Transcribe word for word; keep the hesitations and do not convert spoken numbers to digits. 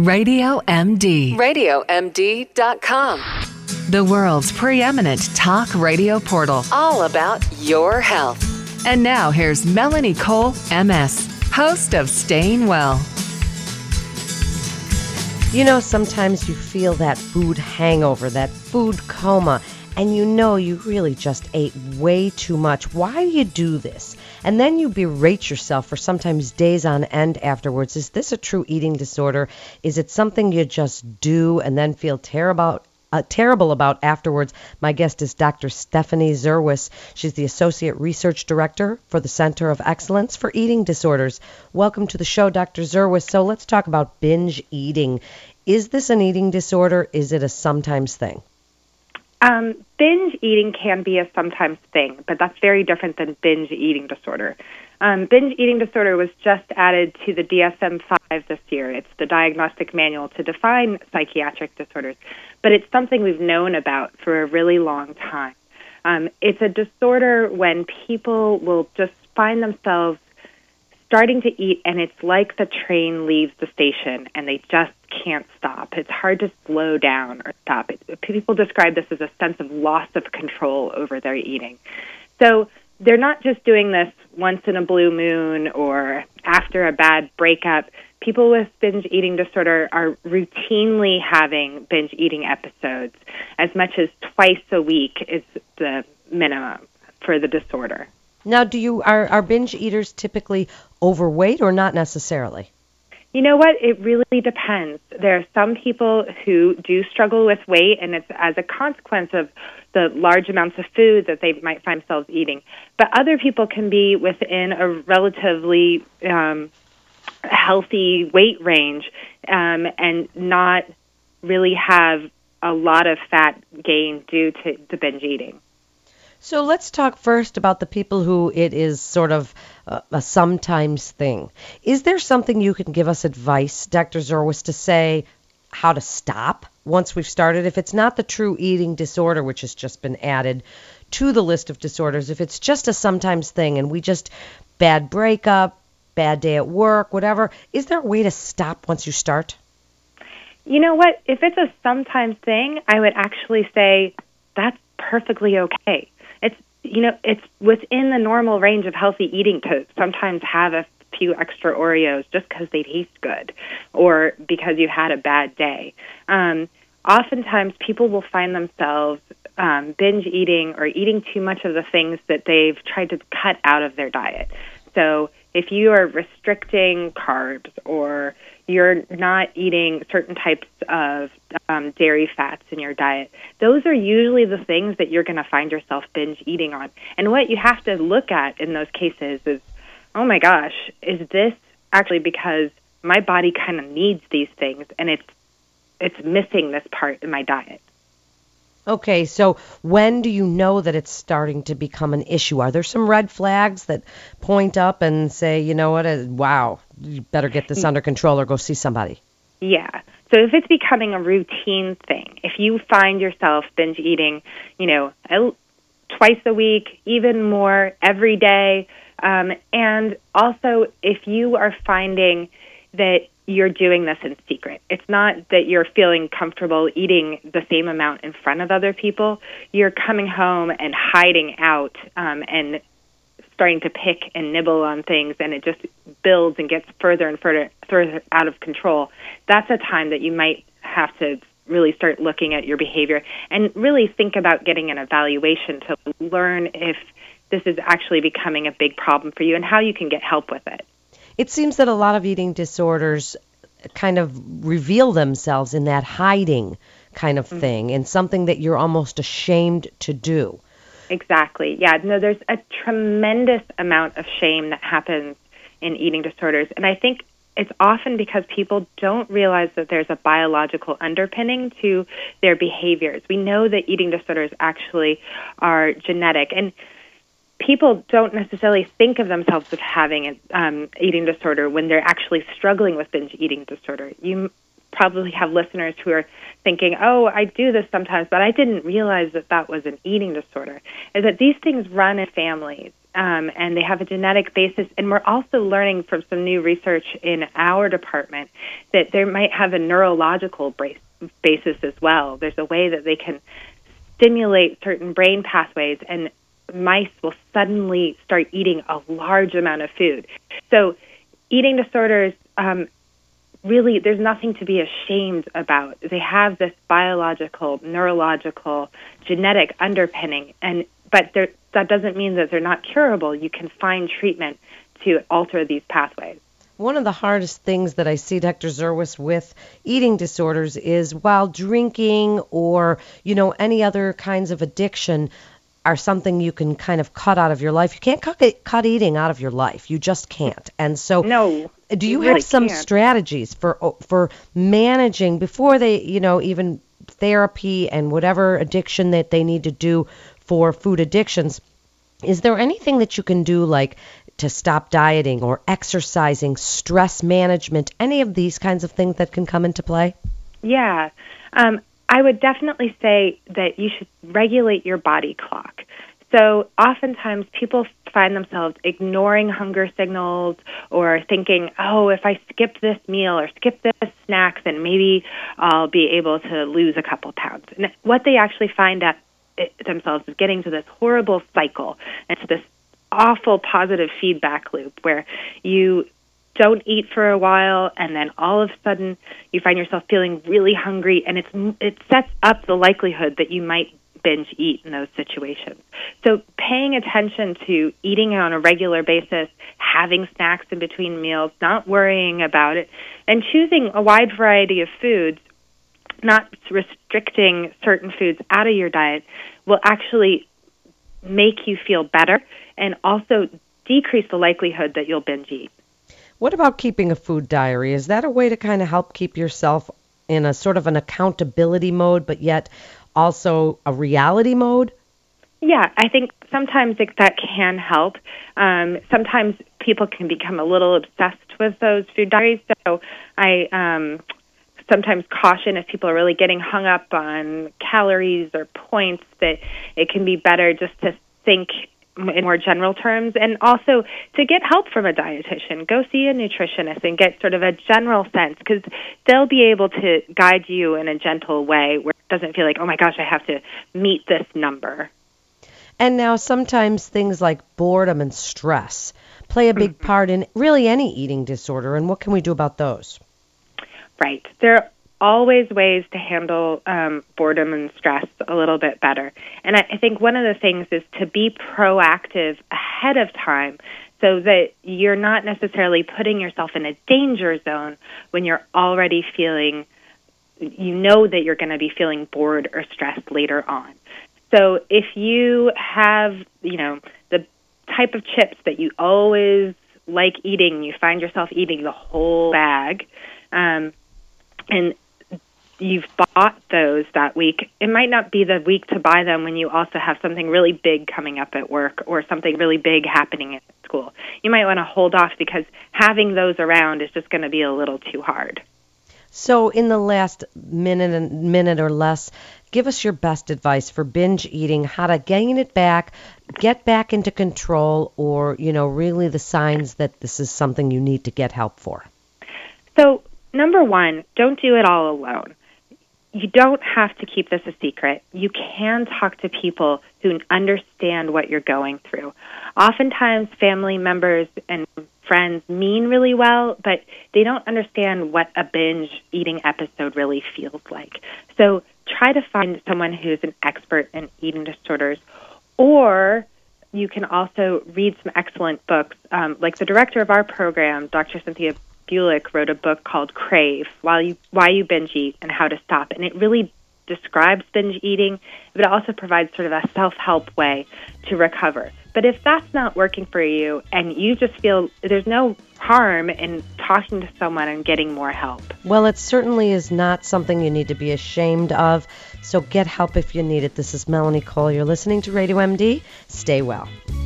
Radio M D. radio m d dot com. The world's preeminent talk radio portal. All about your health. And now here's Melanie Cole, M S, host of Staying Well. You know, sometimes you feel that food hangover, that food coma, and you know you really just ate way too much. Why do you do this? And then you berate yourself for sometimes days on end afterwards. Is this a true eating disorder? Is it something you just do and then feel terrible, uh, terrible about afterwards? My guest is Doctor Stephanie Zerwas. She's the Associate Research Director for the Center of Excellence for Eating Disorders. Welcome to the show, Doctor Zerwas. So let's talk about binge eating. Is this an eating disorder? Is it a sometimes thing? Um, binge eating can be a sometimes thing, but that's very different than binge eating disorder. Um, binge eating disorder was just added to the D S M five this year. It's the diagnostic manual to define psychiatric disorders, but it's something we've known about for a really long time. Um, it's a disorder when people will just find themselves starting to eat, and it's like the train leaves the station, and they just can't stop. It's hard to slow down or stop. It, people describe this as a sense of loss of control over their eating. So they're not just doing this once in a blue moon or after a bad breakup. People with binge eating disorder are routinely having binge eating episodes. As much as twice a week is the minimum for the disorder. Now, do you are, are binge eaters typically overweight or not necessarily? You know what? It really depends. There are some people who do struggle with weight, and it's as a consequence of the large amounts of food that they might find themselves eating. But other people can be within a relatively um, healthy weight range um, and not really have a lot of fat gain due to, to binge eating. So let's talk first about the people who it is sort of a, a sometimes thing. Is there something you can give us advice, Doctor Zerwas, to say how to stop once we've started? If it's not the true eating disorder, which has just been added to the list of disorders, if it's just a sometimes thing and we just bad breakup, bad day at work, whatever, is there a way to stop once you start? You know what? If it's a sometimes thing, I would actually say that's perfectly okay. It's, you know, it's within the normal range of healthy eating to sometimes have a few extra Oreos just because they taste good or because you had a bad day. Um, oftentimes, people will find themselves um, binge eating or eating too much of the things that they've tried to cut out of their diet. So if you are restricting carbs or you're not eating certain types of um, dairy fats in your diet, those are usually the things that you're going to find yourself binge eating on. And what you have to look at in those cases is, oh my gosh, is this actually because my body kind of needs these things and it's it's missing this part in my diet? Okay, so when do you know that it's starting to become an issue? Are there some red flags that point up and say, you know what, uh, wow, you better get this under control or go see somebody? Yeah. So if it's becoming a routine thing, if you find yourself binge eating, you know, twice a week, even more every day, um, and also if you are finding that you're doing this in secret. It's not that you're feeling comfortable eating the same amount in front of other people. You're coming home and hiding out um, and starting to pick and nibble on things, and it just builds and gets further and further, further out of control. That's a time that you might have to really start looking at your behavior and really think about getting an evaluation to learn if this is actually becoming a big problem for you and how you can get help with it. It seems that a lot of eating disorders kind of reveal themselves in that hiding kind of thing, and something that you're almost ashamed to do. Exactly. Yeah. No, there's a tremendous amount of shame that happens in eating disorders. And I think it's often because people don't realize that there's a biological underpinning to their behaviors. We know that eating disorders actually are genetic. And people don't necessarily think of themselves as having an um, eating disorder when they're actually struggling with binge eating disorder. You probably have listeners who are thinking, oh, I do this sometimes, but I didn't realize that that was an eating disorder. Is that these things run in families. um, and they have a genetic basis. And we're also learning from some new research in our department that they might have a neurological base, basis as well. There's a way that they can stimulate certain brain pathways, and mice will suddenly start eating a large amount of food. So eating disorders, um, really, there's nothing to be ashamed about. They have this biological, neurological, genetic underpinning, and but that doesn't mean that they're not curable. You can find treatment to alter these pathways. One of the hardest things that I see, Doctor Zerwas, with eating disorders is while drinking or, you know, any other kinds of addiction are something you can kind of cut out of your life. You can't cut, cut eating out of your life. You just can't. And so no, do you, you have really some can't. strategies for for managing before they, you know, even therapy and whatever addiction that they need to do for food addictions? Is there anything that you can do, like to stop dieting or exercising, stress management, any of these kinds of things that can come into play? Yeah. Um, I would definitely say that you should regulate your body clock. So oftentimes people find themselves ignoring hunger signals or thinking, oh, if I skip this meal or skip this snack, then maybe I'll be able to lose a couple pounds. And what they actually find out themselves is getting to this horrible cycle and to this awful positive feedback loop where you don't eat for a while, and then all of a sudden you find yourself feeling really hungry, and it's it sets up the likelihood that you might binge eat in those situations. So paying attention to eating on a regular basis, having snacks in between meals, not worrying about it, and choosing a wide variety of foods, not restricting certain foods out of your diet, will actually make you feel better and also decrease the likelihood that you'll binge eat. What about keeping a food diary? Is that a way to kind of help keep yourself in a sort of an accountability mode, but yet also a reality mode? Yeah, I think sometimes it, that can help. Um, sometimes people can become a little obsessed with those food diaries. So I um, sometimes caution if people are really getting hung up on calories or points that it can be better just to think in more general terms, and also to get help from a dietitian. Go see a nutritionist and get sort of a general sense, because they'll be able to guide you in a gentle way where it doesn't feel like, oh my gosh, I have to meet this number. And now sometimes things like boredom and stress play a big mm-hmm. part in really any eating disorder, and what can we do about those? Right. There are always ways to handle um, boredom and stress a little bit better. And I, I think one of the things is to be proactive ahead of time so that you're not necessarily putting yourself in a danger zone when you're already feeling, you know that you're going to be feeling bored or stressed later on. So if you have, you know, the type of chips that you always like eating, you find yourself eating the whole bag, um, and you've bought those that week, it might not be the week to buy them when you also have something really big coming up at work or something really big happening at school. You might want to hold off because having those around is just going to be a little too hard. So in the last minute and minute or less, give us your best advice for binge eating, how to gain it back, get back into control, or, you know, really the signs that this is something you need to get help for. So number one, don't do it all alone. You don't have to keep this a secret. You can talk to people who understand what you're going through. Oftentimes, family members and friends mean really well, but they don't understand what a binge eating episode really feels like. So try to find someone who's an expert in eating disorders, or you can also read some excellent books. Um, like the director of our program, Doctor Cynthia Gulick, wrote a book called Crave, Why You, Why You Binge Eat and How to Stop. And it really describes binge eating, but it also provides sort of a self-help way to recover. But if that's not working for you and you just feel there's no harm in talking to someone and getting more help. Well, it certainly is not something you need to be ashamed of, so get help if you need it. This is Melanie Cole. You're listening to Radio M D. Stay well.